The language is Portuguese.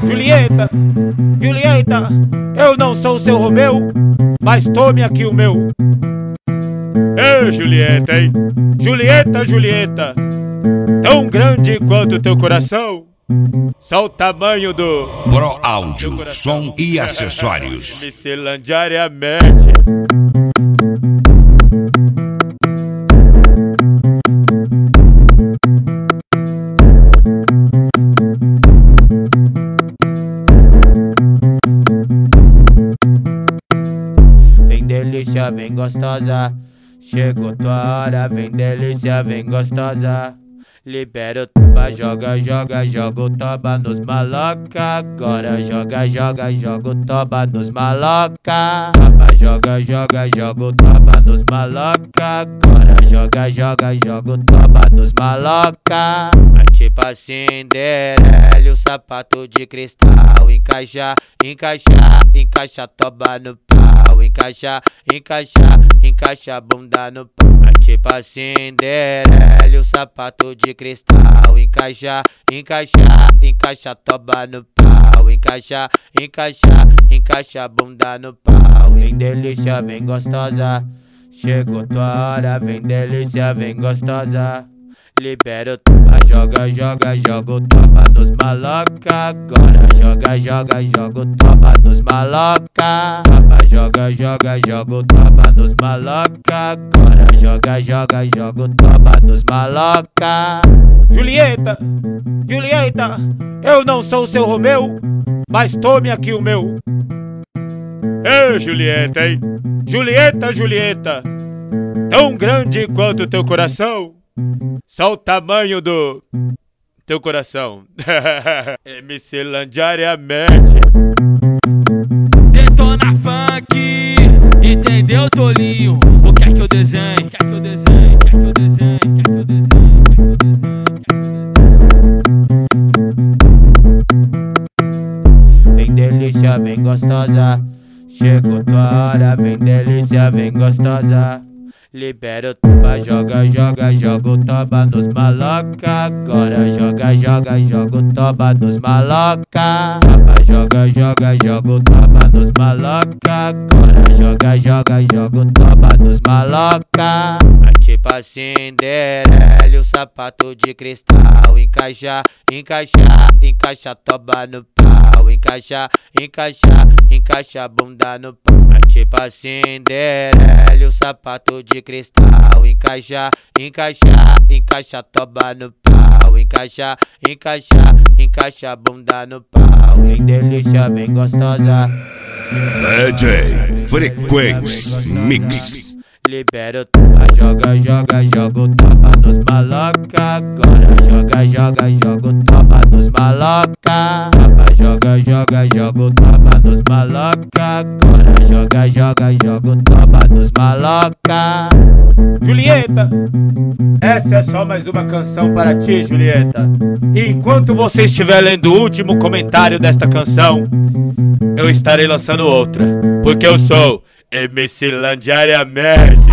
Julieta, Julieta, eu não sou o seu Romeu, mas tome aqui o meu. Ei, Julieta, hein? Julieta, Julieta, tão grande quanto teu coração, só o tamanho do Pro Áudio, som e acessórios. Miscelaniamente. Vem delícia, vem gostosa, chegou tua hora, vem delícia, vem gostosa. Libera o toba, joga, joga, joga o toba nos maloca. Agora joga, joga, joga o toba nos maloca. Toba, joga, joga, joga o toba nos maloca. Agora joga, joga, joga o toba nos maloca. Tipo a Cinderela, o sapato de cristal. Encaixa, encaixa, encaixa a toba no pau. Encaixa, encaixa, encaixa a bunda no pau. Tipo a Cinderela, o sapato de cristal. Encaixa, encaixa, encaixa a toba no pau. Encaixa, encaixa, encaixa a bunda no pau. Vem delícia, vem gostosa, chegou tua hora, vem delícia, vem gostosa. Libera o toba, joga, joga, joga o toba nos maloca. Agora joga, joga, joga o toba nos maloca. Toba, joga, joga, joga o toba nos maloca. Agora joga, joga, joga o toba nos maloca. Julieta, Julieta, eu não sou o seu Romeu, mas tome aqui o meu. Ei, Julieta, hein? Julieta, Julieta, tão grande quanto teu coração, só o tamanho do teu coração. Miscelaniamente. Detona funk, entendeu, tolinho? O que é que eu desenho? O que é que eu desenho? O que é que eu desenho? O que é que eu desenho? O que é que eu desenho? Vem delícia, vem gostosa, chegou tua hora, vem delícia, vem gostosa. Libera o toba, joga, joga, joga o toba nos maloca. Agora joga, joga, joga o toba nos maloca. Toba, joga, joga, joga o toba nos maloca. Agora joga, joga, joga o toba nos maloca. Tipo a Cinderela, o sapato de cristal. Encaixa, encaixa, encaixa a toba no pau. Encaixa, encaixa, encaixa a bunda no pau. Tipo a Cinderela, o sapato de cristal. Encaixa, encaixa, encaixa a toba no pau. Encaixa, encaixa, encaixa a bunda no pau. Vem delícia, vem gostosa, DJ Frequência Mix. libera o toba, joga, joga, joga o toba nos maloca. Agora joga, joga, joga o toba nos maloca. Toba, joga, joga, joga o toba nos maloca. Agora joga, joga, joga o toba nos maloca. Julieta, essa é só mais uma canção para ti, Julieta. E enquanto você estiver lendo o último comentário desta canção, eu estarei lançando outra, porque eu sou Miscelaniamente.